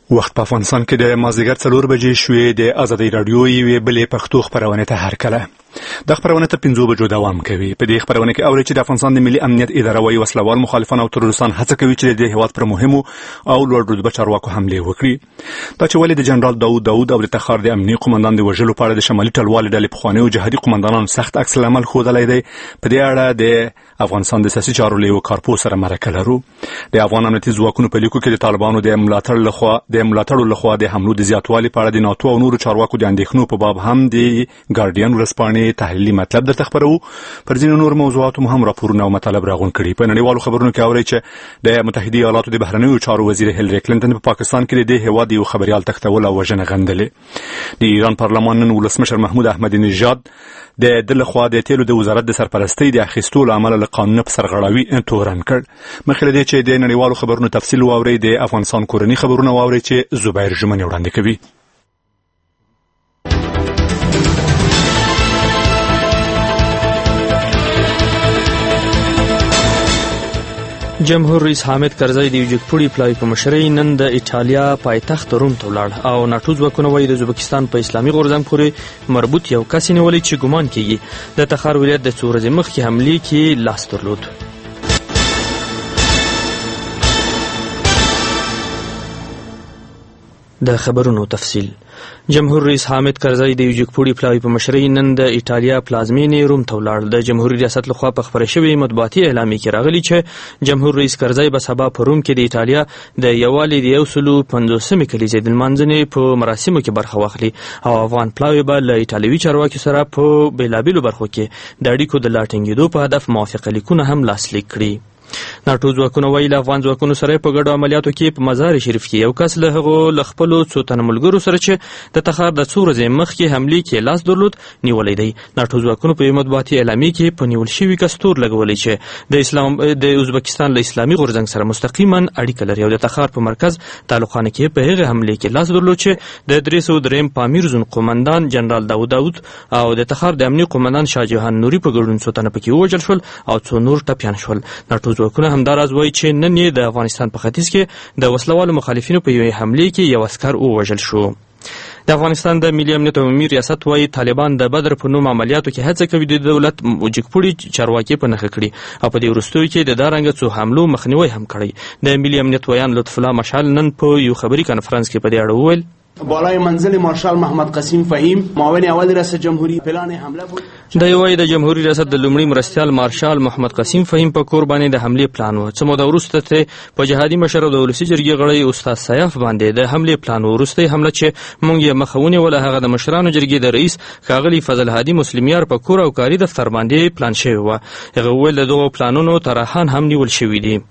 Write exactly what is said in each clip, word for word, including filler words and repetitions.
وخت په افغانستان کې د مازدیګر څلور بجې شوې. د ازادۍ راډیو یوې بلې پښتو خپرونې ته هرکله. د خپرونې ته پنځو بجو دوام کوي. په دې خپرونه کې اوري چې د افغانستان د ملي امنیت اداره وايي وسلوال مخالفان او تروریستان هڅه کوي چې د هیواد پر مهمو او لوړ رتبه چارواکو حمله وکړي. دا چې ولې د جنرال داوود داوود او د تخار د امنیتي قومندان د وژلو په اړه د شمالي ټلوالې ډلې پخوانیو جهادي قومندانانو سخت عکس العمل ښودلی دی، په دې اړه د افغانستان د سیاسي چارو لیو کارپو سره مرکه لرو. د افغان امنیتي ځواکونو په لیکو کې د طالبانو د ملاتړ لخوا د ملاتړو لخوا د حملو د زیاتوالي په اړه د ناتو او نورو چارواکو د اندېښنو په باب هم د ګارډین ورځپاڼې تحلیلي مطلب درته خبرو. پر ځینو نور موضوعاتو هم راپورونه او مطالب راغونډ کړي. په نړیوالو خبرونو کې اوري چې د متحده ایالاتو د بهرنیو چارو وزیر هیلری کلینټن په پاکستان کې د هیواد یو خبريال تختول او وژنه غندلې. د ایران پارلمان نن ولسمشر محمود احمدی نژاد د دله خوا د تیلو د وزارت د سرپرستی د اخیستو لامل له قانون په سرغړاوي تورن کړ. مخکې له دې چې د نړیوالو خبرونو تفصیل واوري، د افغانستان کورنی خبرونه واوري چې زبیر جمنی وړاندې کوي. جمهور رئیس حامد کرزی د یوجکپوړي پلاوي په مشرۍ نن د ایټالیا پایتخت روم ته ولاړ او ناټو ځواکونه وايي د ازبکستان په اسلامي غورځنګ پورې مربوط یو کس نیولی چې ګمان کیږي د تخار ولایت د څو ورځې مخکې حملې کې لاس درلود. د خبرونو تفصیل. جمهور رئیس حامد کرزی د یوجکپوړي پلاوي په مشرۍ نن د ایټالیا پلازمینې روم ته ولاړ. د جمهوریت ریاست لخوا په خبره شوې مطبوعاتي اعلامیه کې راغلي چې جمهور رئیس کرزی به سبا په روم کې د ایټالیا د یووالي د یو سلو پنځوسمې کلیزې د لمانځنې په مراسمو کې برخه واخلي او افغان پلاوي به له ایټالوي چارواکو سره په بیلابیلو برخو کې د اړیکو د لا ټینګېدو په هدف موافقه لیکونه هم لاسلیک کړي. ناټو ځواکونه وايي له افغان ځواکونو سره په ګډو عملیاتو کې په مزار شریف کې یو کس له هغو له خپلو څو تنه ملګرو سره چې د تخار د څو ورځې مخکې حملې کې لاس درلود نیولی دی. ناټو ځواکونو په مطبوعاتي اعلامیه کې په نیول شوي کس تور لګولی چې د اسلام د ازبکستان له اسلامي غورځنګ سره مستقیما اړیکه لري او د تخار په مرکز تعلقانه کې په هغه حملې کې لاس درلود چې د درې سوه درېیم پامیر زون قومندان جنرال داوود داوود او د تخار د امنیتي قومندان شاه جهان نوري په ګډون څو تنه پکې ووژل شول او څو نور ټپیان شول. ناټو ځواکونه همداراز وایي چې نن یې د افغانستان په ختیځ کې د وسلوالو مخالفینو په یوې حملې کې یو عسکر ووژل شو. د افغانستان د ملي امنیت عمومي ریاست وايي طالبان د بدر په نوم عملیاتو کې هڅه کوي د دولت یوجکپوړي چارواکي په نښه کړي او په دې وروستیو کې د دارنګ څو حملو مخنیوي هم کړی. د ملي امنیت ویان لطف الله مشعل نن په یو خبري کانفرنس کې په دې اړه وویل بالای منزل مارشال محمد قسیم فهیم معاون اول ریاست جمهوری پلان حمله بود. د یوې د جمهوریت ریاست د لومړي مرستیال مارشال محمد قسیم فهیم په کور باندې د حمله پلان و. څه موده وروسته ته په جهادي مشر د ولسی جرګې غړی استاد سیاف باندې د حمله پلان وروسته حمله چې مونږ یې مخاوني ول هغه د مشرانو جرګې د رئیس کاغلی فضل هادي مسلمیار په کور او کاری دفتر باندې پلان شوی و. هغه ول دغه پلانونو طرحان هم نیول شوی دي.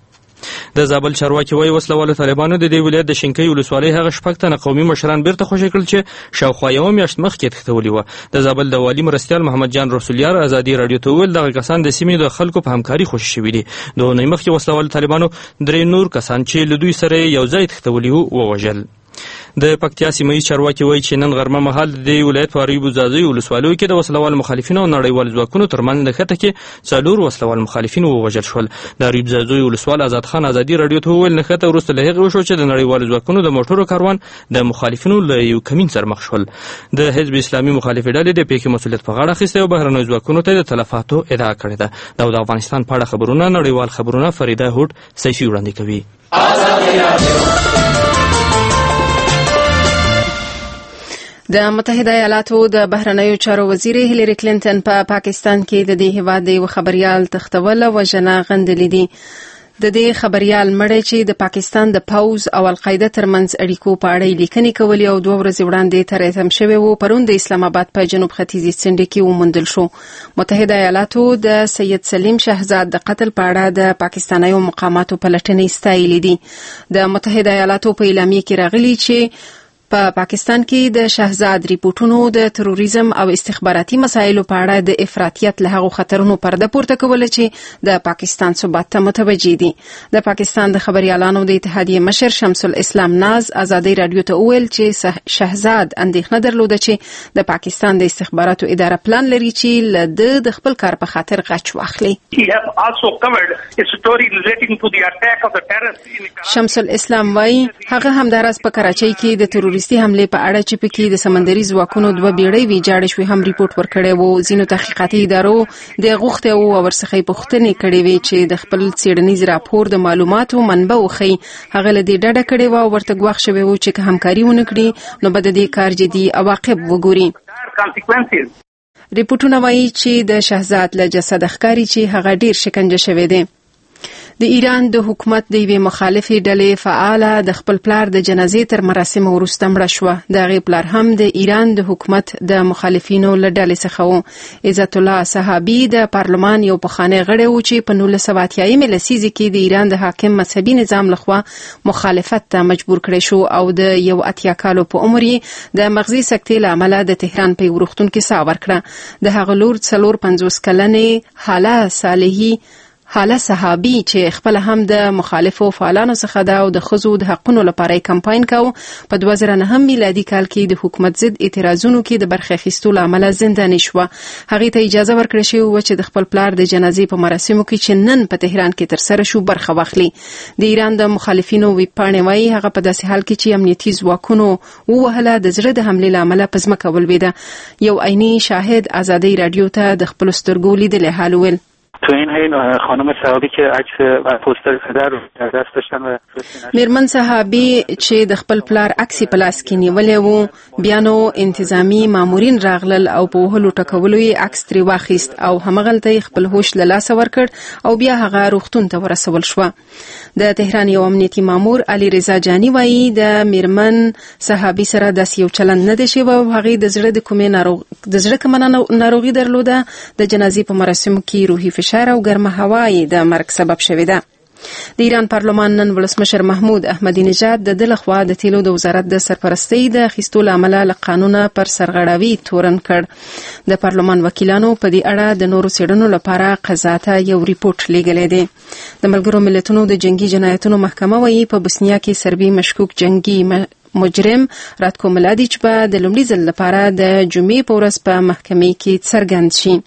د زابل چارواکي وايي وسلوالو طالبانو د دې ولایت د شینکۍ ولسوالۍ هغه شپږ تنه قومي مشران بیرته خوشي کړل چې شاوخوا یوه میاشت مخکې تښتولي وه. د زابل د والي مرستیال محمد جان رسولیار ازادي راډیو ته وویل دغه کسان د سیمې د خلکو په همکاري خوشي شوي دي. د اونۍ مخکې وسلوالو طالبانو درې نور کسان چې له دوی سره یو ځای تښتولي وو ووژل. د پکتیا سیمه چارواکي وايي چې نن غرمه مهال د ولایت په اریوب زازي ولسوالیو کې د وسلوال مخالفینو او نړیوال ځواکونو ترمنځ د خټه کې څلور وسلوال مخالفین ووژل شول. د اریوب زازي ولسوال آزاد خان ازادي راډیو ته وویل نښته وروسته له هغې وشو چې د نړیوال ځواکونو د موټرو کاروان د مخالفینو له یو کمین سره مخ شول. د حزب اسلامي مخالفې ډلې د پیښې مسؤلیت په غاړه اخیستی او بهرنیو ځواکونو ته د تلفاتو ادعا کړې ده. دا د افغانستان په اړه خبرونه نړیوال خبرونه فریده هوډ سیفي وړاندې کوي. د متحده ایالاتو د بهرنیو چارو وزیر هیلری کلینټن په پا پاکستان کې د دې هیواد د یو خبريال تښتول او وژنه غندلې دي. د دې خبريال مړی چې د پاکستان د پوز او القاعده ترمنځ اړیکو په اړه لیکنې کولې او دوه ورځې وړاندې تر اتم شوی وو پرون د اسلام آباد په جنوب ختیځي سند کې وموندل شو. متحده ایالاتو د سید سلیم شهزاد د قتل په اړه د پاکستانیو مقاماتو پلټنې ستایلې دي. د متحده ایالاتو په اعلامیه کې راغلي چې په پاکستان کې د شهزاد ریپورتونو د تروریزم او استخباراتي مسایلو په اړه د افراطیت له هغو خطرونو پرده پورته کول چې د پاکستان ثبات ته متوجي دي. د پاکستان د خبريالانو د اتحادیې مشر شمس الاسلام ناز ازادي رادیو ته وویل چې شهزاد اندېښنه درلوده چې د پاکستان د استخباراتو اداره پلان لري چې له د خپل کار په خاطر غچ واخلي. شمس الاسلام وايي هغه همدارس په کراچۍ کې د تروریستي حمله په اړه چې پکې د سمندري ځواکونو دوه بیړۍ ویجاړې شوې هم ریپورت ورکړی وو. ځینو تحقیقاتي ادارو د غوښتنې او ورڅخه پوښتنې کړې وې چې د خپل څېړنیز راپور د معلوماتو منبع وښيي. هغه له دې ډډه کړې وه او ورته ګواښ شوی وو چې که همکاري ونه کړي نو به د دې کار جدي عواقب وګوري. ریپورتونه وایي چې د شهزاد له جسد ښکاري چې هغه ډیر شکنجه شوی دی. د ایران د حکومت د یوې مخالفې ډلې فعاله د خپل پلار د جنازې تر مراسمو وروسته مړه شوه. د هغې پلار هم د ایران د حکومت د مخالفینو له ډلې څخه و. عزت الله صحابي د پارلمان یو پخوانی غړی و چې په نولس سوه اتیایمې لسیزې کې د ایران د حاکم مذهبي نظام لخوا مخالفت ته مجبور کړی شو او د یو اتیا کالو په عمر یې د مغزي سکتې له امله د تهران په یو روغتون کې ساه ورکړه. د هغه لور څلور پنځوس کلنې حاله صالحي حاله صحابي چې خپل هم د مخالفو فعالانو څخه ده او د ښځو د حقونو لپاره کمپاین کاوه، په دوه زره نهم میلادي کال کې د حکومت ضد اعتراضونو کې د برخه اخیستو له امله زنداني شوه. هغې ته اجازه ورکړل شوې وه چې د خپل پلار د جنازې په مراسمو کې چې نن په تهران کې ترسره شو برخه واخلي. د ایران د مخالفینو ویبپاڼې وایي هغه په داسې حال کې چې امنیتي ځواکونو ووهله د زړه د حملې له امله په ځمکه ولوېده. یو عیني شاهد ازادي رادیو ته د خپلو سترګو لیدلی حال وویل. تو این حین خانم صحابی که عکس و پوستر پدر رو در دست داشتن و میرمن صحابی چې د خپل پلار عکس په لاس کې نیولې وو، بیا نو انتظامی مامورین راغلل او په وهلو ټکولو یې عکس ترې واخیست او همغلته خپل هوش له لاسه ورکړ او بیا هغه روغتون ته ورسول شوه. د تهران یو امنیتي مامور علي رضا جانی وایي د میرمن صحابی سره داسې یو چلند نه دی شوی او هغې د زړه د کومې ناروغ د زړه کومه ناروغي درلوده. د جنازې په مراسمو کې روحي فشار او ګرمه هوا یې د مرګ سبب شوې ده. د ایران پارلمان نن ولسمشر محمود احمدی نژاد د ده لخوا د تیلو د وزارت د سرپرستۍ د اخیستو له امله له قانونه پر سرغړاوي تورن کړ. د پارلمان وکیلانو په دې اړه د نورو څېړنو لپاره قضا ته یو ریپورټ لیږلی دی. د ملګرو ملتونو د جنگي جنایتونو محکمه وایي په بوسنیا کې سربي مشکوک جنگي مجرم راتکو ملادیچ به د لومړي ځل لپاره د جمعې په ورځ په محکمې کې څرګند شي.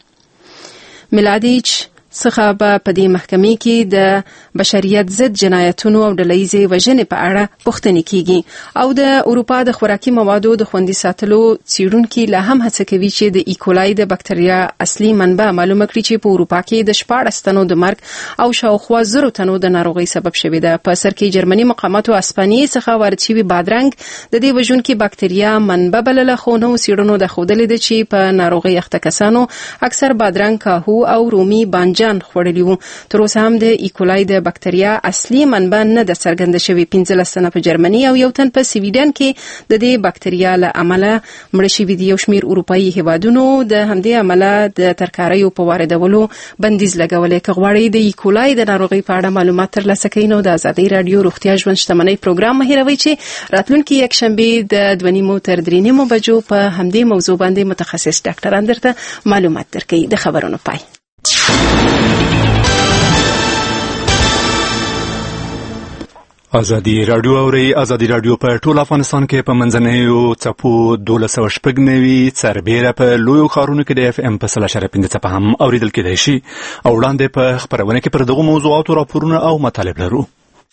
ملادیچ څخه به په دې محکمې کې د بشریت ضد جنایتونو او ډلهیزې وژنې په اړه پوښتنې کیږي او د اروپا د خوراکي موادو د خوندي ساتلو څېړونکي لا هم هڅه کوي چې د ایکولای د بکتریا اصلي منبع معلومه کړي چې په اروپا کې د شپاړس تنو د مرګ او شاوخوا زرو تنو د ناروغۍ سبب شوې ده. په سر کې جرمني مقاماتو اسپانیې څخه وارد شوي بادرنګ د دې وژونکي بکتریا منبع بلله، خو نو څېړنو د ښودلې ده چې په ناروغۍ اخته کسانو اکثر بادرنګ، کاهو او رومي بانجان خوړلي وو. تر اوسه هم د ایکولای د بکتریا اصلي منبع نه ده څرګنده شوې. پنځلس تنه په جرمني او یو تن په سویډن کې د دې بکتریا له امله مړه شوي دي. یو شمېر اروپایي هیوادونو د همدې امله د ترکاریو په واردولو بندیز لګولی. که غواړئ د ایکولای د ناروغۍ په اړه معلومات ترلاسه کړئ نو د ازادۍ راډیو روغتیا ژوند شتمنۍ پروګرام مه هېروئ چې راتلونکي یکشنبې د دوه نیمو تر درې نیمو بجو په همدې موضوع باندې متخصص ډاکټران درته معلومات درکوي. د خبرونو پای. ازادي راډیو اوري. ازادي راډیو په ټول افغانستان کې په منځنیو څپو دولس سوه شپږ نوي سربیره په لویو ښارونو کې د اف ام په سل اشاریه پنځه څپه هم اورېدل کېدای شي او وړاندې په خپرونه کې پر دغو موضوعاتو راپورونه او مطالب لرو.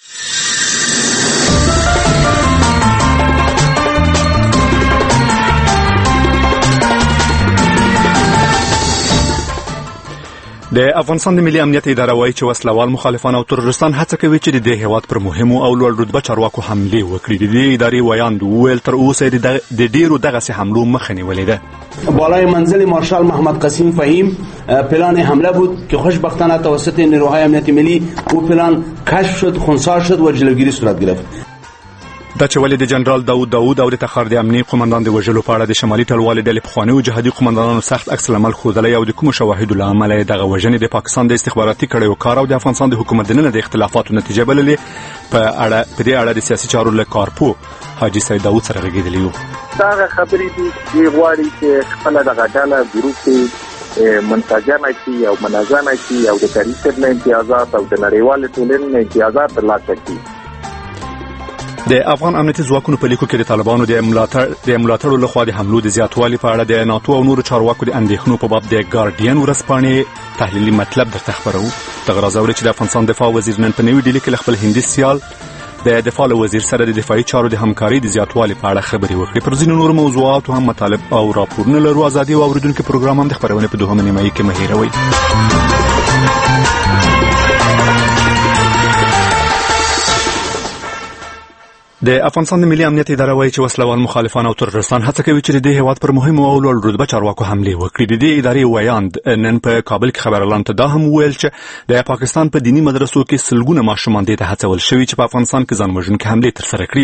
د افغانستان د ملي امنیت اداره وایي چې وسلوال مخالفان او تروریستان هڅه کوي چې د دې هیواد پر مهمو او لوړ رتبه چارواکو حملې وکړي. د دې ادارې ویاند وویل تر اوسه د ډېرو دغسې حملو مخه نیولې ده. بالای منزل مارشال محمد قسیم فهیم پلان حمله بود که خوشبختانه توسط نیروهای امنیت ملی او پلان کشف شد، خنثی شد و جلوگیری صورت گرفت. دا چې ولې د جنرال داود داود او د تخار د امنیه قومندان د وژلو په اړه د شمالي ټلوالې ډلې پخوانیو جهادي قومندانانو سخت عکس العمل ښودلی او د کومو شواهدو له امله یې دغه وژنې د پاکستان د استخباراتي کړیو کار او د افغانستان د حکومت دننه د اختلافاتو نتیجه بللې په اړه په دې اړه د سیاسي چارو له کارپو حاجي سید داود سره غږېدلی یو. دا خبرې دي چې غواړي چې خپله دغه ډله ګروپ منسجمه کړي او منظمه کړي او د کاري نه امتیازات او د نړیوالې ټولنې امتیازات ترلاسه کړي. د افغان امنیتي ځواکونو په لیکو کې د طالبانو د ملاتړ د ملاتړو لخوا د حملو د زیاتوالي په اړه د ناتو او نورو چارواکو د اندېښنو په باب د ګارډین ورځپاڼې تحلیلي مطلب درته خبرو. دغه راز اورئ چې د افغانستان دفاع وزیر نن په نوي ډیلي کې له خپل هندي سیال د دفاع وزیر سره د دفاعي چارو د همکاري د زیاتوالي په اړه خبرې وکړې. پر ځینو نورو موضوعاتو هم مطالب او راپورونه لرو. ازادي او اوریدونکو پروګرام هم د خبرونې په دوهمه نیمایي کې مه هېروئ. د افغانستان د ملي امنیت اداره وایي چې وسلوال مخالفان او ترورستان هڅه کوي چې د دې هیواد پر مهمو او لوړ رتبه چارواکو حملې وکړي. د دې ادارې ویاند نن په کابل کې خبرلاند ته دا هم وویل چې د پاکستان په دینی مدرسو کې سلګونه ماشومان دې ته هڅول شوي چې په افغانستان کې ځان وژونکې حملې ترسره کړي.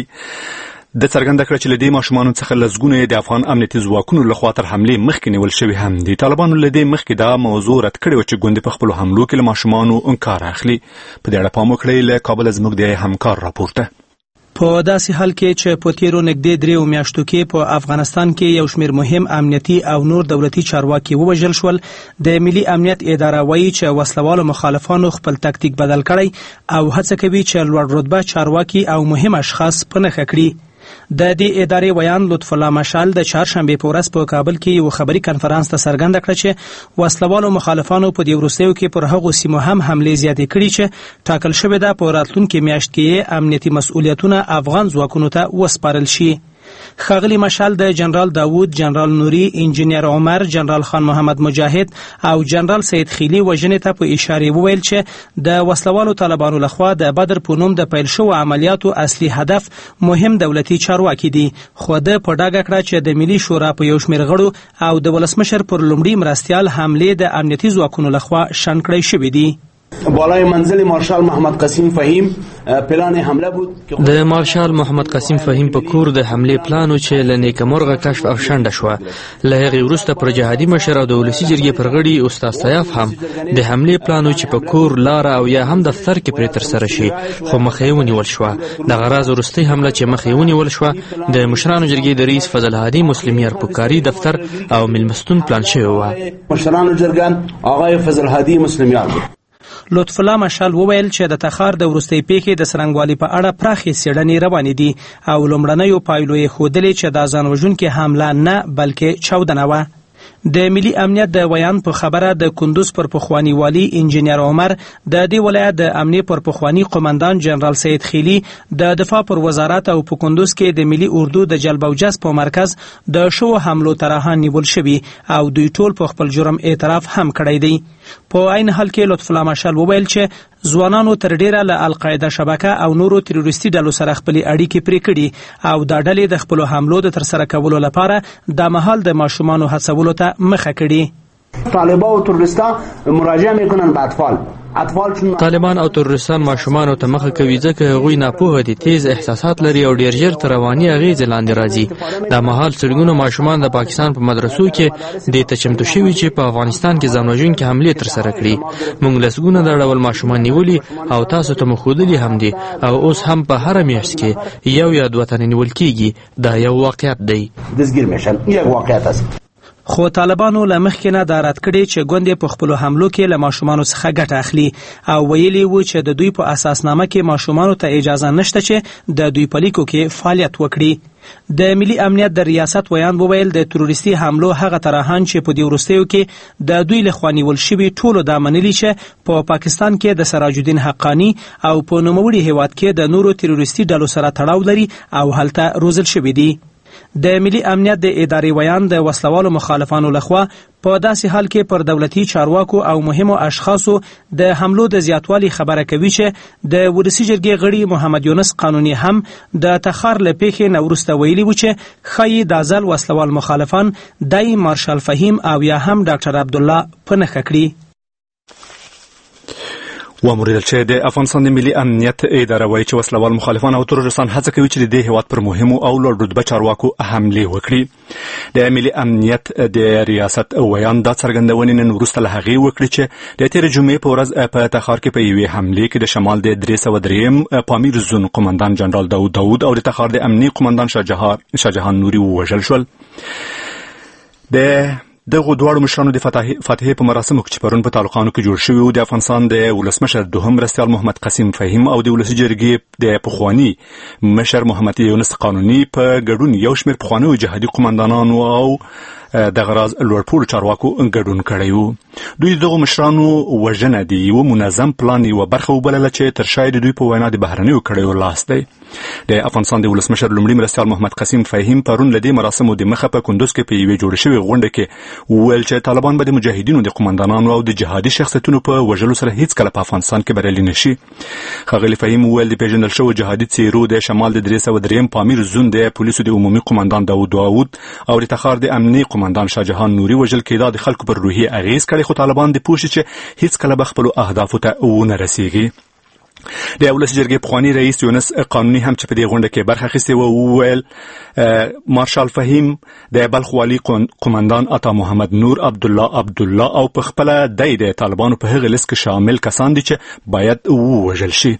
د څرګنده کړه چې له دې ماشومانو څخه لسګونه د افغان امنیتي ځواکونو لخوا تر حملې مخکې نیول شوي هم دي. طالبانو له دې مخکې دا موضوع رد کړې وه چې ګوندې په خپلو حملو کې له ماشومانو انکار اخلي. په دې اړه پام وکړئ. له کابله زموږ د همکار راپورته. په داسې حال کې چې په تیرو نږدې دریو میاشتو کې په افغانستان کې یو شمېر مهم امنیتي او نور دولتي چارواکي ووژل شول، د ملي امنیت اداره وایي چې وسلوالو مخالفانو خپل تکتیک بدل کړی او هڅه کوي چې لوړ رتبه چارواکي او مهم اشخاص په نښه کړي. د دې ادارې ویان لطف الله مشال د چهارشنبې په ورځ په کابل کې یو خبري کنفرانس ته څرګنده کړه چې وسلوالو مخالفانو په دې وروستیو کې پر هغو سیمو هم حملې زیاتې کړي چې ټاکل شوې ده په راتلونکي میاشت کې امنیتي مسؤلیتونه افغان ځواکونو ته وسپارل شي. ښاغلي مشال د جنرال داود، جنرال نوري، انجینیر عمر، جنرال خان محمد مجاهد او جنرال سید خیلی وژنې ته په اشاره وویل چې د وسلوالو طالبانو لخوا د بدر په نوم د پیل شوو عملیاتو اصلي هدف مهم دولتي چارواکي دي، خو ده په ډاګه کړه چې د ملي شورا په یو شمېر غړو او د ولسمشر پر لومړي مرستیال حملې د امنیتي ځواکونو لخوا شنډ کړی شوي دي. بالای منزل مارشال محمد قاسم فهیم پلان حمله بود. د مارشال محمد قاسم فهیم په کور د حملې پلانو چې له نیکمرغه کشف او شنډه شوه. له هغې وروسته پر جهادي مشر او د ولسي جرګې پر غړي استاد سیاف هم د حملې پلانو چې په کور، لاره او یا هم دفتر کې پرې ترسره شي، خو مخه یې ونیول شوه. دغه راز وروستۍ حمله چې مخه یې ونیول شوه د مشرانو جرګې د رئیس فضل هادي مسلمیر په کاري دفتر او میلمستون پلان شوی وه. مشرانو جرګان آقای فضل هادي مسلمیر. لطف الله مشال وویل چې د تخار د وروستۍ پیښې د څرنګوالي په اړه پراخې څېړنې روانې دي او لومړنیو پایلو یې ښودلې چې دا ځان وژونکې حمله نه بلکې چاودنه وه. د ملي امنیت د ویان په خبره د کندوز پر پخوانی والی انجینیر عمر، د دې ولایت د امنیه پر پخوانی قومندان جنرال سید خیلی، د دفاع پر وزارت او په کندوز کې د ملي اردو د جلب او جذب په مرکز د شو حملو طرحان نیول شوي او دوی ټول په خپل جرم اعتراف هم کړی دی. په عین حال کې لطف الله مشال وویل چې ځوانانو تر ډیره له القاعده شبکه او نورو تروریستي ډلو سره خپلې اړیکې پرې کړي او دا ډلې د خپلو حملو د ترسره کولو لپاره د مهال د ماشومانو هڅولو ته مخه کړي. طالبان او تروریستان مراجعه میکنن به اطفال طالبان او ترورستان ماشومانو ته مخه کوي ځکه هغوی ناپوهه دي، تیز احساسات لري او ډیر ژر تر رواني اغېزې لاندې راځي. دا مهال سلګونه ماشومان د پاکستان په مدرسو کې دې ته چمتو شوي چې په افغانستان کې ځان وژونکې حملې ترسره کړي. موږ لسګونه دا ډول ماشومان نیولي او تاسو ته مو ښودلي هم دي او اوس هم په هره میاشت کې یو یا دوه تنې نیول کېږي. دا یو واقعیت دی. خو طالبانو له مخکې نه دا رد کړي چې ګوندې په خپلو حملو کې له ماشومانو څخه ګټه اخلي او ویلي وو چې د دوی په اساسنامه کې ماشومانو ته اجازه نشته چې د دوی په لیکو کې فعالیت وکړي. د ملي امنیت د ریاست ویان وویل د تروریستي حملو هغه طرحان چې په دې وروستیو کې د دوی لخوا نیول شوي ټولو دا منلي چې په پا پاکستان کې د سراج الدین حقانی او په نوموړي هیواد کې د نورو تروریستي ډلو سره تړاو لري او هلته روزل شوي دي. د ملي امنیت د ادارې ویان د وسلوالو مخالفانو لخوا په داسې حال کې پر دولتي چارواکو او مهمو اشخاصو د حملو د زیاتوالي خبره کوي چې د ولسي جرګې غړي محمد یونس قانوني هم د تخار له پیښې نه وروسته ویلي و چې ښایي دا ځل وسلوال مخالفان دای مارشال فهیم او یا هم ډاکټر عبدالله په نښه کړي. واموریدل چې د افغانستان د ملي امنیت اداره وایي چې وسلوال مخالفان او ترورستان هڅه کوي چې د دې هیواد پر مهمو او لوړ رتبه چارواکو حمله وکړي. د ملي امنیت د ریاست ویان دا څرګندونې نن وروسته له هغې وکړي چې د تېرې جمعې په ورځ په تخار کې په یوې حملې کې د شمال د درې سوه درېیم پامیر زون قمندان جنرال داود داود او د تخار د امني قمندان شاهجهان نوري ووژل شول. د دغه دواړو مشرانو د فاتحې په مراسمو کې چې پرون په تعلقانو کې جوړ شوي وو د افغانستان د ولسمشر دوهم مرستیال محمد قسیم فهیم او د ولسي جرګې د پخواني مشر محمد یونس قانوني په ګډون یو شمېر پخوانیو جهادي قمندانانو او د غراز لوړپوړو چارواکو ګډون کړی وو. دوی دغه مشرانو وژنه د یو منظم پلان یوه برخه وبلله چې تر شا د دوی په وینا د بهرنیو کړیو لاس دی. د افغانستان د ولسمشر لومړي مرستیال محمد قسیم فهیم پرون له دې مراسمو د مخه په کندوز کې په یوې جوړې شوې غونډه کې وویل چې طالبان به د مجاهدینو د قمندانانو او د جهادي شخصیتونو په وژلو سره هیڅکله په افغانستان کې بریالي نشي. ښاغلي فهیم وویل د پیژندل شوو جهادي څیرو د شمال د درې سوه درېیم پامیر زون د پولیسو د عمومي قمندان داود داود او د تخار د امني قمندان شاهجهان نوري وژل کېدا د خلکو پر روحي اغیز کړي، خو طالبان د پوه شي چې هیڅکله به خپلو اهدافو ته ونه رسیږي. د ولسي جرګې پخواني رئیس یونس قانوني هم چې په دې غونډه کې برخه اخیستې وه وویل مارشال فهیم د بلخ والي قمندان عطا محمد نور عبدالله عبدالله او په خپله دی د طالبانو په هغه لیست کې شامل کسان دي چې باید ووژل شي.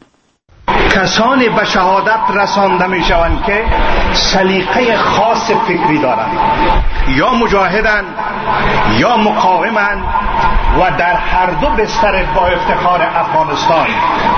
کسانی به شهادت رسانده می شوند که سلیقه خاص فکری دارند، یا مجاهدند یا مقاومند و در هر دو بستر با افتخار افغانستان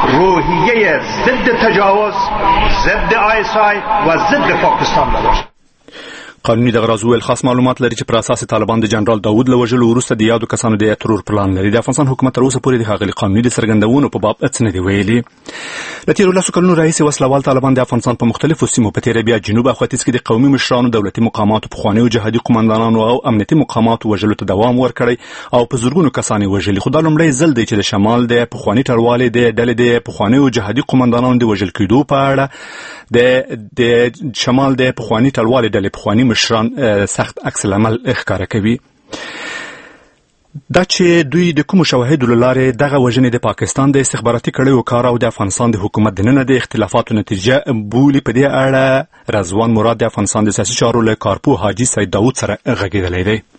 روحیه ضد تجاوز، ضد آیسای و ضد پاکستان داشت. قانوني دغه راز ویل خاص معلومات لري چې پر اساس طالبان د جنرال داود له وژلو وروسته د یادو کسانو د ترور پلان لري. د افغانستان حکومت تر اوسه پورې د ښاغلي قانوني د څرګندونو په باب څه نه دي ویلي. له تېرو لسو کلونو راهیسې وسلوال طالبان د افغانستان په مختلفو سیمو په تېره بیا جنوب او ختیځ کې د قومي مشرانو، دولتي مقاماتو، پخوانیو جهادي قمندانانو او امنیتي مقاماتو وژلو ته دوام ورکړی او په زرګونو کسان یې وژلي. خو دا لومړی ځل دی چې د شمال د پخواني ټروالې د ډلې د پخوانیو جهادي قمندانانو د وژل کېدو په اړه د د شمال د پخواني ټروالې ډلې پخواني مشران سخت عکس العمل ښکاره کوي. دا چې دوی د کومو شواهدو له لارې دغه وژنې د پاکستان د استخباراتي کړیو کار او د افغانستان د حکومت دننه د اختلافاتو نتیجه بولي، په دې اړه رضوان مراد د افغانستان د سیاسي چارو له کارپوه حاجي سید داود سره غږېدلی دی.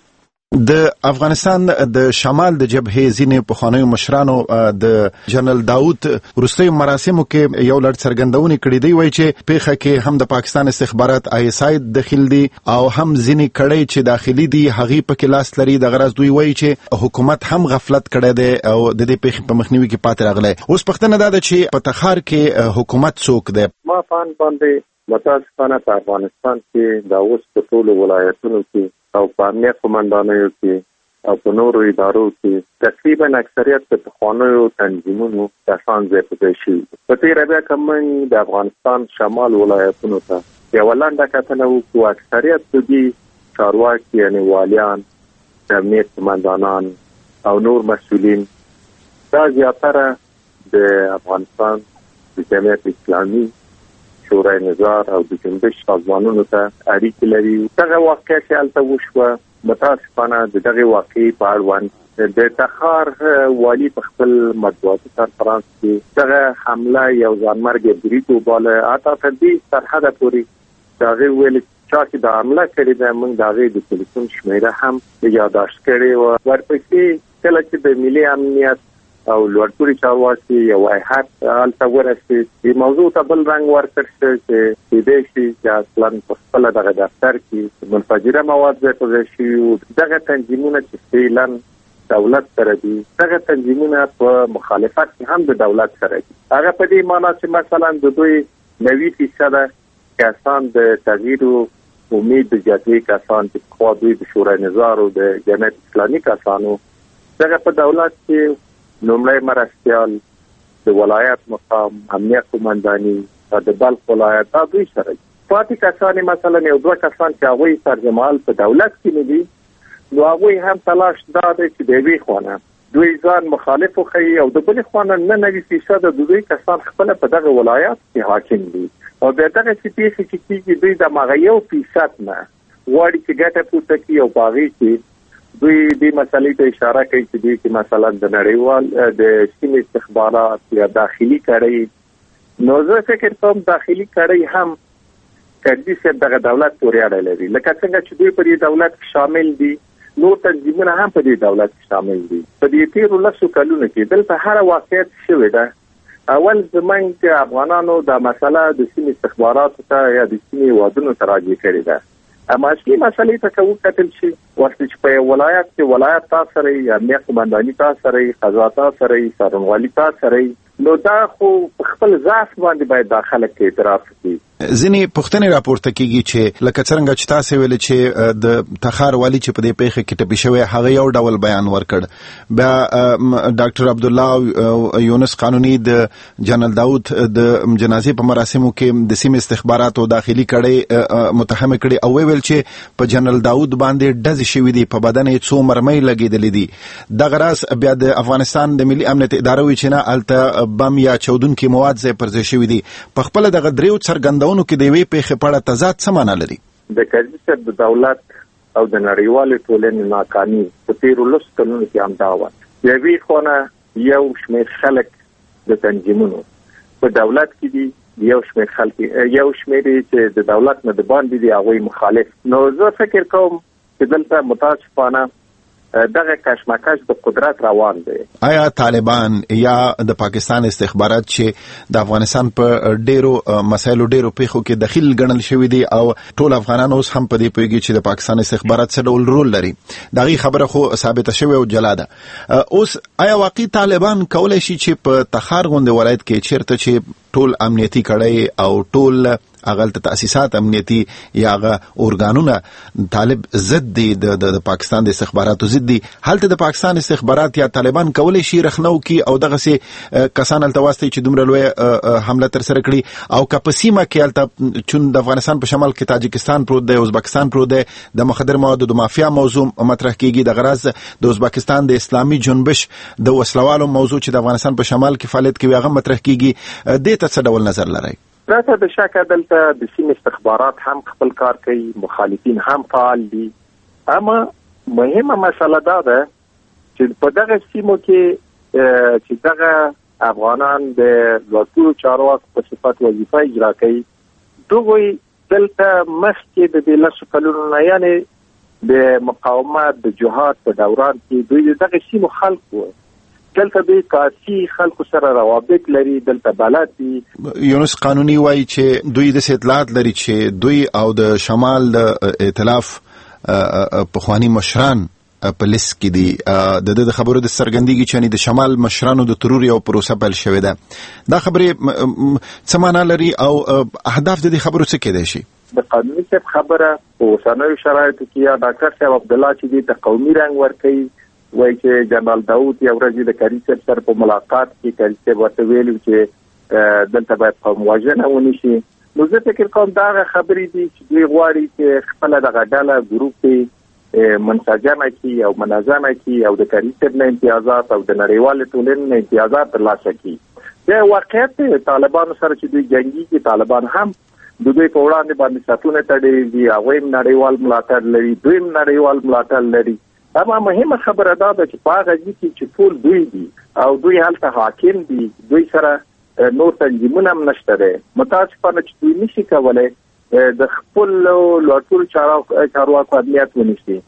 د افغانستان د شمال د جبهې ځینې پخوانیو مشرانو د جنرال داود وروستیو مراسمو کې یو لړ څرګندونې کړې دی، وایي چې پیښه کې هم د پاکستان استخبارات آی اس آی داخل دي او هم ځینې کړۍ چې داخلي دي هغې پکې لاس لري. د غرض دوی وایي چې حکومت هم غفلت کړی دی او د دې پیښې په مخنیوي کې پاتې راغلی. اوس پوښتنه دا ده چې په تخار کې حکومت څوک دی؟ ما فان باندې متاسفانه په افغانستان کې دا اوس په ټولو ولایتونو کې او په امنیت قمندانیو کې او په نورو ادارو کې تقریبا اکثریت د پخوانیو تنظیمونو کسان ځای په ځای شوي. په تېره بیا که موږ د افغانستان شمال ولایتونو ته یوه لنډه کتنه وکړو، اکثریت د دې چارواکي یعنې والیان، د امنیت قمندانان او نور مسؤلین دا زیاتره د افغانستان د جمعیت اسلامي، شورای نظار او د جنبش سازمانونو ته اړیکې لري. دغه واقعه چې هلته وشوه متاسفانه د دغې واقعې په اړوند د تخار والي په خپل مطبوعاتي کنفرانس کې دغه حمله یو ځانمرګي برید وباله. حتی تر دې سرحده پورې د هغې ویل چا چې دا حمله کړې ده موږ د هغې د تلیفون شمېره هم یاداشت کړې وه. ورپسې کله چې د ملي امنیت او لوړپوړي چارواکي یو هیات هلته ورسېد، دې موضوع ته بل رنګ ورکړ شو چې کېدای شي چې اصلا په خپله دغه دفتر کې منفجره مواد ځای په ځای شوي وو. دغه تنظیمونه چې فعلا دولت سره دي، دغه تنظیمونه په مخالفت کې هم د دولت سره دي. هغه په دې معنا چې مثلا د دوی نوي فیصده کسان د تغییرو امید د جدي کسان چې پخوا دوی د شورای نظار او د جمعیت اسلامي کسانو دغه په دولت کې لومړی مرستیال، د ولایت مقام، امنیت قمنداني او د بلخ ولایت دا دوی سره دي. پاتې کسان مثلا یو دوه کسان چې هغوی ترجمهال په دولت کې نه دي، نو هغوی هم تلاش دا دی چې د یوې خوا دوی ځان مخالف وښیي او د بلې خوا نه نه نوي فیصده د دوی کسان خپله په دغه ولایت کې حاکم دي او بیا دغه چې پیښې چې کېږي دوی د هماغه یو فیصد نه غواړي چې ګټه پورته کړي او په هغې کې دوی دې مسلې ته اشاره کوي چې دوی کې مثلا د نړیوال د سیمې استخبارات یا داخلي کړي نو زه فکر کوم داخلي کړي هم کدي چې دغه دولت پورې اړه لري لکه څنګه چې دوی په دې دولت شامل دي نور تنظیمونه هم په دې دولت شامل دي په دې تیرو لسو کلونو کې دلته هر واقعیت شوی ده اول زمونږ افغانانو د مسله د سیمې استخباراتو ته یا د سیمې وادونو ته راجع کړې ده اما اصلي مسلې ته کوو کتل شي وخت چې په ولایت کې ولایت تاسو سره یا امنیت قومنداني تاسو سره قضا تاسو سره څارنوالي تاسو سره نو دا خو خپل ځاف باندې باید داخله کې اعتراف وکړي ځینې پوښتنې راپورته کیږي چې لکه څنګه چې تاسو ویل چې د تخار والی چې په دې پیښه کې ټپي شوی هغه یو ډول بیان ورکړ بیا ډاکټر عبد الله یونس قانوني د جنرال داوود د جنازې په مراسمو کې د سیمې استخبارات او داخلي کړي متهم کړي او ویل چې په جنرال داوود باندې ډز شوی دی په بدن یې څو مرمۍ لګېدلې دي دغه راز بیا د افغانستان د ملي امنیت اداره وی چې نه الته بم یا چودونکي مواد ځای پر ځای شوی دي په خپل دغه دریو څرګندونو کې د وی پیښې په اړه تضاد څه معنا لري د کډیسر د دولت او د نړیوالې ټولنې ناکامي په تیرو لسو کلونو کې هم دا وه یوې خونه یو شمېر خلک د تنظیمونو په دولت کې دي یو شمېر خلک یو شمېر چې د دولت نه د باندې دي هغوی مخالف نو زه فکر کوم چې دلته متاسفانه دغه کشمکش د قدرت روان دی آیا طالبان یا د پاکستان استخبارات چې د افغانستان په ډیرو مسایلو ډیرو پیښو کې دخیل ګڼل شوی دي او ټول افغانان اوس هم په دې پوهیږي چې د پاکستان استخبارات څه ډول رول لري دغه خبره خو ثابته شوی او جلا ده اوس آیا واقعي طالبان کولای شي چې په تخار غونډه ولایت کې چیرته چې ټول امنیتي کړي او ټول اغل تاسیسات امنیتي یا غ اورګانونه طالب ضد دي د پاکستان د استخباراتو ضد دي حالت د پاکستان استخبارات یا طالبان کولای شي رخنو کی او دغه سي کسان التواسطي چې دومره لوی حمله تر سره کړي او کپسیمه کې الته چون د افغانستان په شمال کې تاجکستان پروت دی ازبکستان پروت دی د مخدر موادو د مافیا موضوع مطرح کیږي د غرض د ازبکستان د اسلامي جنبش د وسلوالو موضوع چې د افغانستان په شمال کې فعالیت کوي هغه مطرح کیږي د ته څه ډول نظر لري راته د شکه دلته د سیمې استخبارات هم خپل کار کوي مخالفین هم فعال دي اما مهمه مسله دا ده چې په دغه سیمو کې چې دغه افغانان د لوټو چارواکو په صفت وظیفه اجرا کوي دوی دلته مخکې د دې لاسو کلونو نه یعنی د مقاومت د جهاد په دوران کې دوی دغه سیمو خلک وو دلته دوی کافي خلکو سره روابط لري دلته بلد دي یونس قانوني وایي چې دوی د اطلاعات لري چې دوی او د شمال د ائتلاف پخوانی مشران په لیست کې دي د خبرو د سرګندګي چې د شمال مشرانو د ترور یو پروسه بل شوې ده دا خبره څه معنا لري او اهداف د دې خبرو څه کېدای شي د قانوني څخه خبره په اوسنیو شرایطو کې یا ډاکټر صاحب عبد الله چې د قومي رنګ ورکړي وای چې جنرال داوود یو ورځ د کریسر سره په ملاقات کې کریسر ورته ویلو چې دلته باید په موازنه ونشي نو زه فکر کوم دا خبرې دي چې دوی غواړي چې خپل دغه ډله ګروپ منسجمه کړي او منظمه کړي او د کریسر نه امتیازات او د نړیوال ټولنې نه امتیازات ترلاسه کړي دا واقعیت طالبانو سره چې دوی جنگي کې طالبان هم د دوی په وړاندې باندې ساتونه تړي دي هغه نړیوال ملاتړ لري دوی نړیوال ملاتړ لري اما مهمه خبره دا ده چې په هغه ځکه چې ټول دوی دي او دوی هلته حاکم دي دوی سره نور تنظیمونه هم نشته ده متاسفانه چې دوی نشي کولای د خپل لوټول چارواکو امنیت ونیسي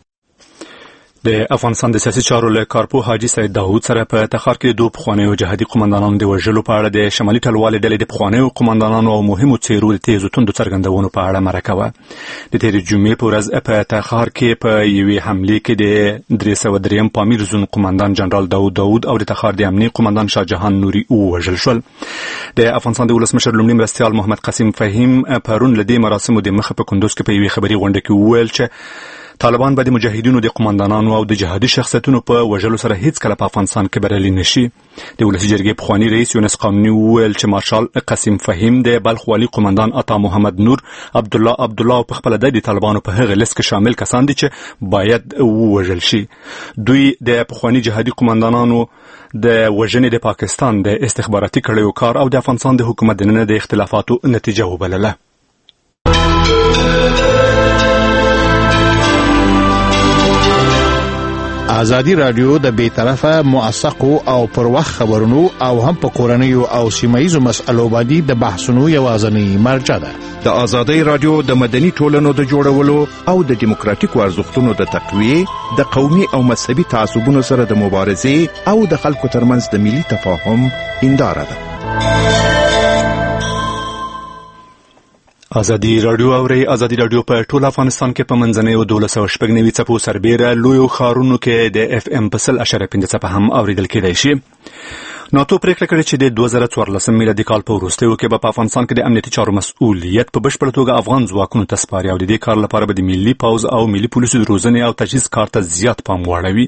د افغانستان د سیاسي چارو له کارپو حاجی سید داوود سره په تخار کې دوه پخوانیو جهادي قومندانانو د وژلو په اړه د شمالي ټلوالې ډلې د پخوانیو قومندانانو او مهمو څیرو د تیزو توندو څرګندونو په اړه مرکه وه د تېرې جمعې په ورځ په تخار کې په یوې حملې کې د درې سوه درېیم پامیر زون قومندان جنرال داوود داوود او د تخار د امنیه قومندان شاهجهان نوري ووژل شول د افغانستان د ولسمشر لومړي مرستیال محمد قاسم فهیم پرون له دې مراسمو د مخه په کندوز کې په یوې خبري غونډه کې وویل چې طالبان به د مجاهدینو د قومندانانو او د جهادي شخصیتونو په وژلو سره هیڅ کله په افغانستان کې بریالي نشي د ولسي جرګې پخوانی رئیس یونس قانوني وویل چې مارشال قاسم فهیم د بلخ والي قومندان عطا محمد نور عبد الله عبد الله په خپل د طالبانو په هغه لیست کې شامل کسان دي چې باید وژل شي دوی د پخوانی جهادي قومندانانو د وژنې د پاکستان د استخباراتي کړیو کار او د افغانستان د حکومت دننه د اختلافاتو نتیجه وبلله ازادي رادیو د بې طرفه موثقو او پر وخت خبرونو او هم په کورنیو او سیمایي مسألو باندې د بحثونو یوازینی مرجع ده. د ازادي رادیو د مدني ټولنو د جوړولو او د دیموکراتیکو ارزښتونو د تقویه، د قومي او مذهبي تعصبونو سره د مبارزې او د خلکو ترمنځ د ملي تفاهم هنداره ده. ازادي رادیو اوري ازادي رادیو په ټول افغانستان کې په منځنۍ دولس او شپږ نوي څپو سربېره لویو ښارونو کې د اف ام په سل اشاریه پنځه څپه هم اوریدل کېدای شي. ناتو پریکړه کړې چې د دوه زره څوارلسم میلادي کال په وروستیو کې به په افغانستان کې د امنیتي چارو مسؤلیت په بشپړه توګه افغان ځواکونو ته سپاري او د دې کار لپاره به د ملي پوځ او ملي پولیسو د روزنې او تجهیز کار ته زیات پام واړوي.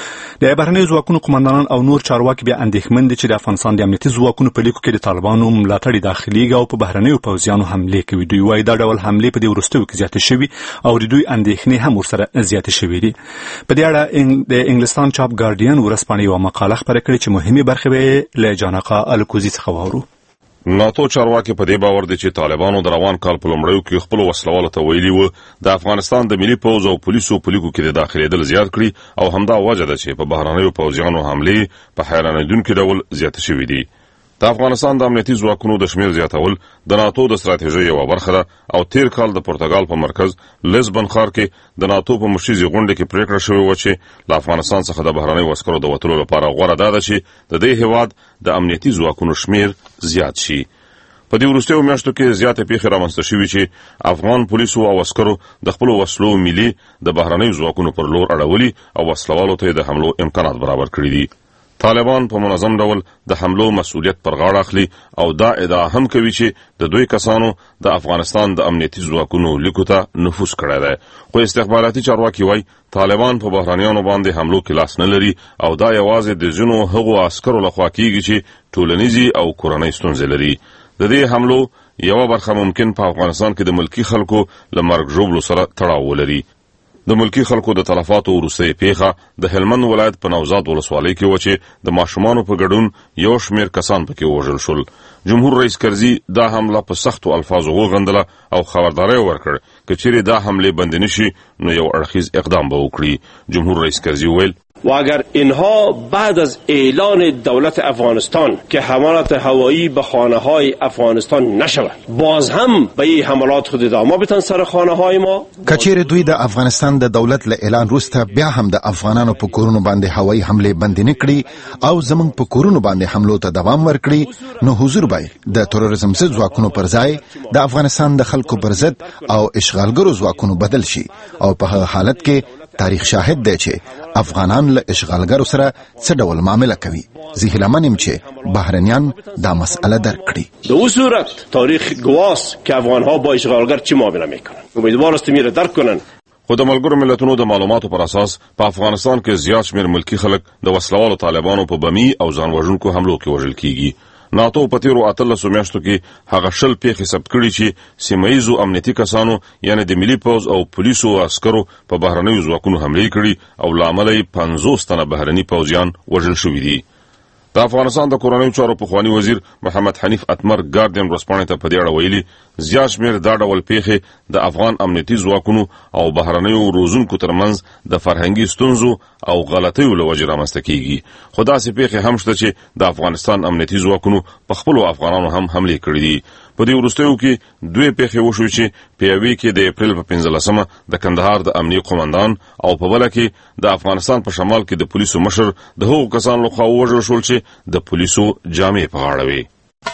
د بهرنیو ځواکونو قومندانان او نور چارواکي بیا اندېښمن دي چې د افغانستان د امنیتي ځواکونو په لیکو کې د طالبانو ملاتړ داخلي او په بهرنیو پوځیانو حمله کوي. دوی وايي دا ډول حمله په دې وروستیو کې زیاتې شوي او د دوی اندېښنې هم ورسره زیاتې شوي دي. په دې اړه د انګلستان چاپ ګارډین ورځپاڼې یوه مقاله خپره کړې چې مهمې برخې به له جانقه الکوزي څخه واورو. ناتو چارواکي په دې باور دي چې طالبانو د روان کال په لومړیو کې خپل وسلوالو ته ویلي وو د افغانستان د ملي پوځ او پولیسو په لیکو کې د داخليدل زیات کړي او همدا وجه ده چې په بهرنیو پوځیانو حمله په حیرانوونکي ډول زیات شوې دي. د افغانستان د امنیتي ځواکونو د شمیر زیاتول د ناتو د ستراتیژۍ یوه برخه ده او تیر کال د پرتګال په مرکز لیزبن ښار کې د ناتو په مشرۍ غونډه کې پریکړه شوې وه چې له افغانستان څخه د بهرنیو عسکرو د وتلو لپاره غوره ده چې د دې هیواد د امنیتي ځواکونو شمیر زیات شي. په دې وروستیو میاشتو کې زیاتې پیښې رامنځته شوې چې افغان پولیسو او عسکرو د خپلو وسلو ملي د بهرنیو ځواکونو پر لور اړولي او وسلوالو ته د حملو امکانات برابر کړي دي. طالبان په منظم ډول د حملو مسؤلیت پر غاړه اخلي او دا ادعا هم کوي چې د دوی کسانو د افغانستان د امنیتي ځواکونو لیکو ته نفوذ کړی دی. خو استخباراتي چارواکي وایي طالبان په بهرنیانو باندې حملو کې لاس نه لري او دا یوازې د ځینو هغو عسکرو لخوا کیږي چې ټولنیزې او کورنۍ ستونزې لري. د دې حملو یوه برخه ممکن په افغانستان کې د ملکی خلکو له مرګ ژوبلو سره تړاو ولري. د ملکی خلکو د تلفاتو وروستۍ پیښه د هلمند ولایت په نوزاد ولسوالۍ کې و چې د ماشومانو په ګډون یو شمیر کسان پکې ووژل شول. جمهور رئیس کرزي دا حمله په سختو الفاظو وغندله او خبرداری ورکړ که چیرې دا حمله بند نشي نو یو اړخیز اقدام به وکړي. جمهور رئیس کرزي ویل و اگر اینها بعد از اعلان دولت افغانستان که حملات هوایی به خانه های افغانستان نشود باز هم به این حملات خود ادامه بدن سر خانه های ما. کچیر دوی د افغانستان د دولت له اعلان وروسته بیا هم د افغانانو په کورونو باندې هوایی حمله بند نه کړي او زمونږ په کورونو باندې حملو ته دوام ورکړي نو حضور به د تروریزم ضد ځواکونو پر ځای د افغانستان د خلکو پر ضد او اشغالګرو ځواکونو بدل شي او په هغه حالت کې تاریخ شاهد دی چې افغانان له اشغالګرو سره څه ډول معامله کوي. زه هیله منم چې بهرنیان دا مسئله درک کړي. در اون صورت تاریخ گواست که افغانها با اشغالگر چه معامله میکنن. امیدوار هستم میره درک کنن. خو د ملګرو ملتونو د معلوماتو پر اساس په افغانستان کې زیات شمیر ملکی خلک د وسلوالو طالبانو په بمی او ځان وژونکو حملو کې وژل کیږي. ناتو په تیرو اتلسو میاشتو کې هغه شل پیښې ثبت کړي چې سیمایي امنیتي کسانو یعنی د ملي پوځ او پولیسو او عسکرو په بهرنیو ځواکونو حملې کړي او له امله یې پنځوس تنه بهرني پوځیان وژل شوي دي. د افغانستان د کورنیو چارو پخوانی وزیر محمد حنیف اتمر ګارډین ورځپاڼې ته په دې اړه ویلي زیات شمیر دا ډول پیښې د افغان امنیتي ځواکونو او بهرنیو روزونکو ترمنځ د فرهنګي ستونزو او غلطیو له وجې رامنځته کیږي. خو داسې پیښې هم شته چې د افغانستان امنیتي ځواکونو په خپلو افغانانو هم حملې کړي دي. په دې وروستیو کې دوې پیښې وشوې چې په یوې کې د اپریل په پنځلسمه د کندهار د امنیه قومندان او په بله کې د افغانستان په شمال کې د پولیسو مشر د هغو کسانو لخوا ووژل شول چې د پولیسو جامې په غاړه وې.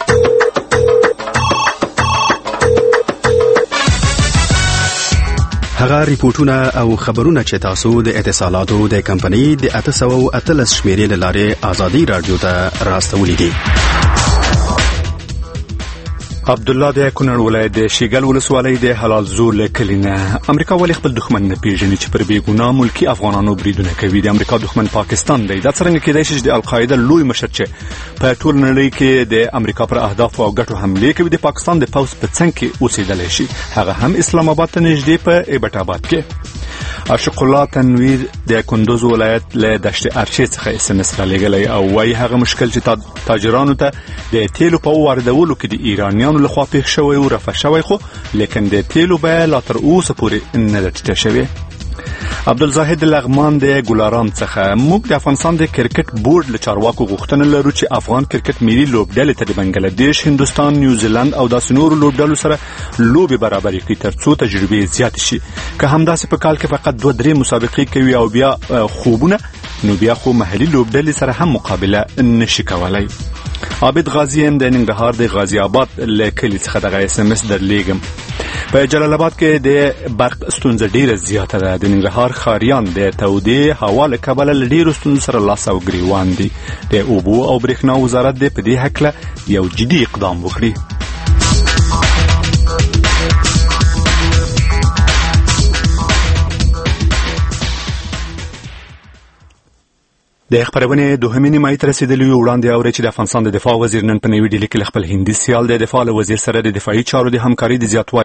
هغه ریپورتونه او خبرونه چې تاسو د اتصالاتو د کمپنۍ د اته سوه اتلس شمیرې له لارې ازادي رادیو ته راستولي دي. عبدالله د کونړ ولایت د شیګل ولسوالۍ د حلال زور له کلینه امریکا ولې خپل دښمن نه پیژني چې پر بیګناه ملکی افغانانو بریدونه کوي. د امریکا دښمن پاکستان دی. دا څرنګه کېدای شي چې د القاعده لوی مشر چې په ټول نړۍ کې د امریکا پر اهداف او ګټو حمله کوي د پاکستان د پوځ په څنګ کې اوسېدلی شي، هغه هم اسلام آباد ته نږدې په ایبټ آباد کې. عاشق الله تنویر د کندوز ولایت له دشت ارچې څخه اس ام اس را لېږلی او وايي هغه مشکل چې تاجرانو ته د تیلو په واردولو کې د ایرانیانو لخوا پیښ شوی او رفع شوی، خو لیکن د تیلو بیه لا تر اوسه پورې نه ده ټیټه شوې. عبدالزاهد لغمان د ګلارام څخه موږ د افغانستان د کرکټ بورډ له چارواکو غوښتنه لرو چې افغان کرکټ ملي لوبډلې ته د بنگلاديش، هندستان، نیوزیلند او داسې نورو لوبډلو سره لوبې برابرې کړي ترڅو تجربې زیات شي. که همداسې په کال کې فقط دوه درې مسابقې کوي او بیا خوبونه، نو بیا خو محلي لوبډلې سره هم مقابله نشي کولای. عابد غازی هم د ننګرهار د غازی آباد له کلي څخه دغه اس ام اس درلیږم. په جلال آباد کې د برق ستونزه ډیره زیاته ده. د ننګرهار ښاریان د تودې هوا له کبله له ډیرو ستونزو سره لاس او ګریوان دي. د اوبو او برېښنا وزارت دې په دې هکله یو جدي اقدام وکړي. د خبرونه دوهمې نیمایي ته رسیدلی وړاندې اوري چې د افغانستان د دفاع وزیر نن په نوې ډیلي کې خپل هندي سیال د دفاع وزیر سره د دفاعي چارو د همکاري د زیاتوالي